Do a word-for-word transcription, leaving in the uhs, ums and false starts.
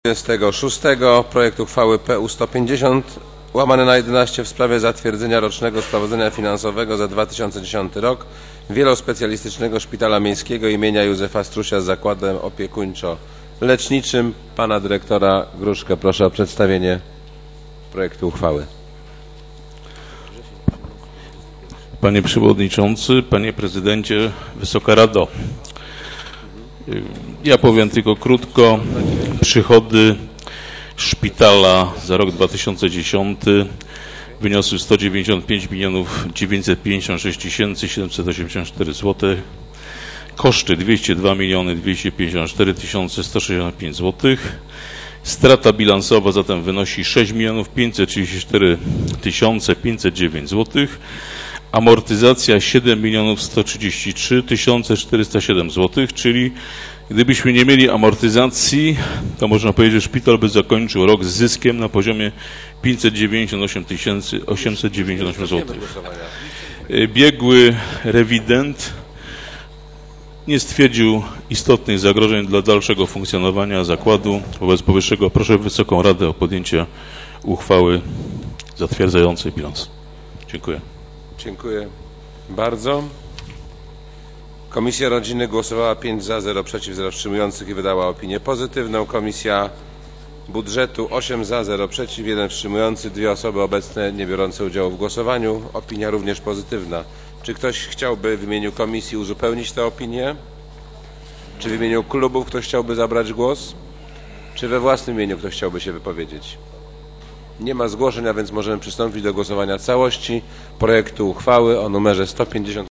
dwudziestego szóstego projekt uchwały P U sto pięćdziesiąt łamane na jedenaście w sprawie zatwierdzenia rocznego sprawozdania finansowego za dwa tysiące dziesiąty rok Wielospecjalistycznego Szpitala Miejskiego imienia Józefa Strusia z zakładem opiekuńczo-leczniczym. Pana dyrektora Gruszkę proszę o przedstawienie projektu uchwały. Panie Przewodniczący, Panie Prezydencie, Wysoka Rado. Ja powiem tylko krótko. Przychody szpitala za rok dwa tysiące dziesiąty wyniosły sto dziewięćdziesiąt pięć milionów dziewięćset pięćdziesiąt sześć tysięcy siedemset osiemdziesiąt cztery złotych. Koszty dwieście dwa miliony dwieście pięćdziesiąt cztery tysiące sto sześćdziesiąt pięć złotych. Strata bilansowa zatem wynosi sześć milionów pięćset trzydzieści cztery tysiące pięćset dziewięć złotych. Amortyzacja siedem milionów sto trzydzieści trzy tysiące czterysta siedem złotych, czyli gdybyśmy nie mieli amortyzacji, to można powiedzieć, że szpital by zakończył rok z zyskiem na poziomie pięćset dziewięćdziesiąt osiem tysięcy osiemset dziewięćdziesiąt osiem złotych. Biegły rewident nie stwierdził istotnych zagrożeń dla dalszego funkcjonowania zakładu. Wobec powyższego proszę Wysoką Radę o podjęcie uchwały zatwierdzającej bilans. Dziękuję. Dziękuję bardzo. Komisja Rodziny głosowała pięć za, zero przeciw, zero wstrzymujących i wydała opinię pozytywną. Komisja Budżetu osiem za, zero przeciw, jeden wstrzymujący, dwie osoby obecne nie biorące udziału w głosowaniu. Opinia również pozytywna. Czy ktoś chciałby w imieniu komisji uzupełnić tę opinię? Czy w imieniu klubów ktoś chciałby zabrać głos? Czy we własnym imieniu ktoś chciałby się wypowiedzieć? Nie ma zgłoszeń, a więc możemy przystąpić do głosowania całości projektu uchwały o numerze sto pięćdziesiąt.